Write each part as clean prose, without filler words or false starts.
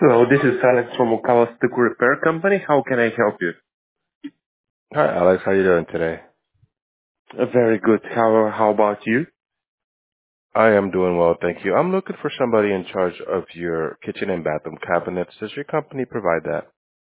Hello, this is Alex from Okawa Stick Repair Company. How can I help you? Hi, Alex. How you doing today? Very good. How about you? I am doing well, thank you. I'm looking for somebody in charge of your kitchen and bathroom cabinets. Does your company provide that?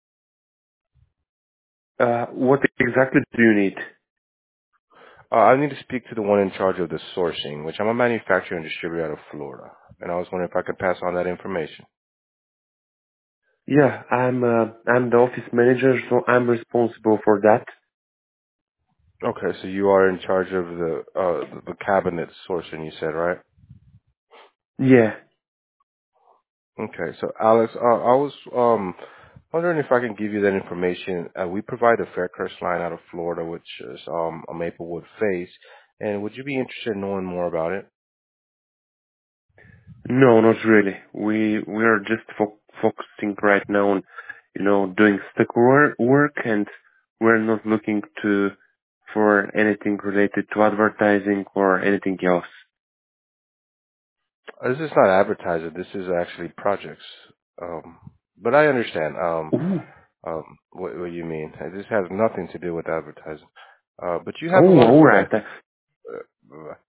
What exactly do you need? I need to speak to the one in charge of the sourcing, which I'm a manufacturer and distributor out of Florida. And I was wondering if I could pass on that information. Yeah, I'm the office manager, so I'm responsible for that. Okay, so you are in charge of the cabinet sourcing, you said, right? Yeah. Okay, so Alex, I was wondering if I can give you that information. We provide a Faircrest line out of Florida, which is a Maplewood face. And would you be interested in knowing more about it? No, not really. We are just focusing right now on, doing stick work, and we're not looking to for anything related to advertising or anything else. This is not advertising. This is actually projects. Um, but I understand Ooh. what you mean. This has nothing to do with advertising. But you have a Oh, all wonderful day. right.